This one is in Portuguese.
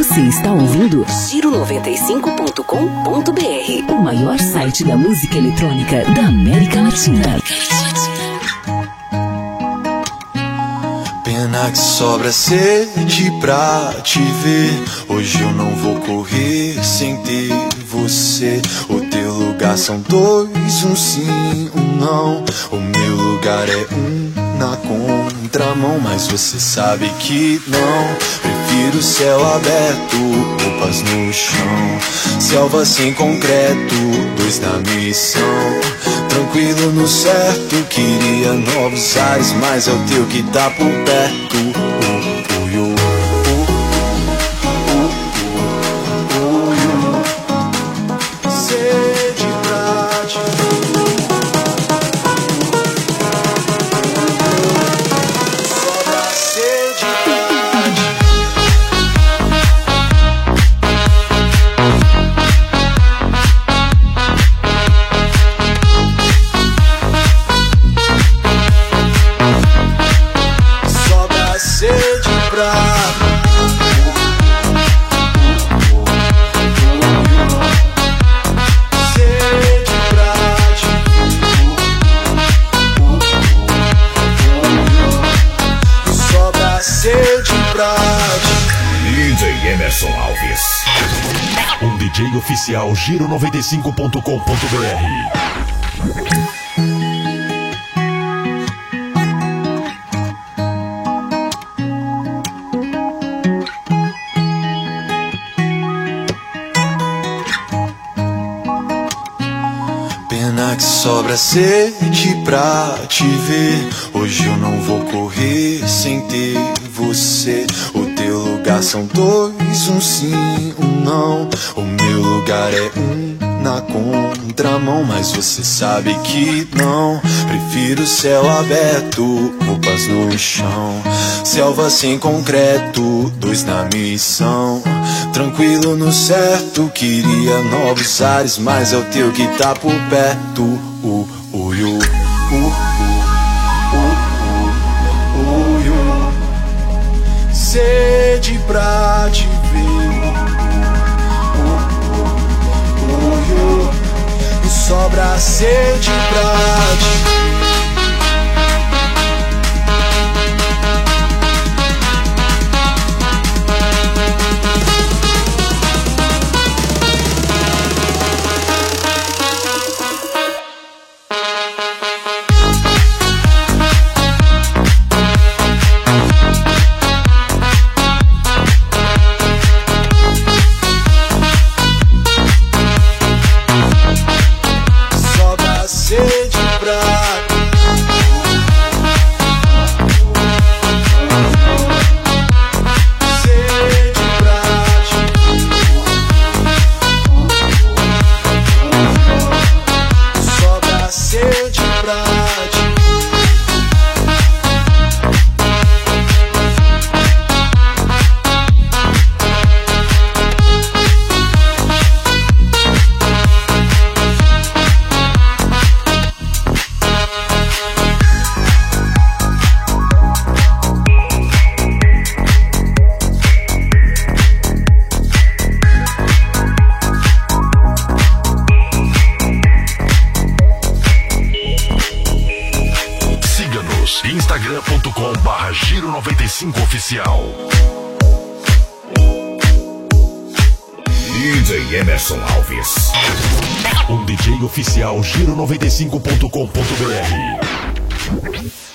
Você está ouvindo Giro95.com.br, o maior site da música eletrônica da América Latina. Pena que sobra sede pra te ver. Hoje eu não vou correr sem ter você. O teu lugar são dois, um sim, um não. O meu lugar é um na contramão, mas você sabe que não. Prefiro céu aberto, roupas no chão. Selva sem concreto, dois na missão. Tranquilo no certo, queria novos ares, mas é o teu que tá por perto. Sede pra te sobra sede pra te sobra sede pra DJ Emerson Alves, um DJ oficial Giro95.com.br. Pena que sobra sede pra te ver. Hoje eu não vou correr sem ter você. O teu lugar são dois, um sim, um não. O meu lugar é um na contramão, mas você sabe que não. Prefiro céu aberto, roupas no chão. Selva sem concreto, dois na missão. Tranquilo no certo, queria novos ares, mas é o teu que tá por perto. Sede pra te ver. Sobra sede pra te ver. Instagram.com/Giro95oficial. DJ Emerson Alves, um DJ oficial Giro95.com.br.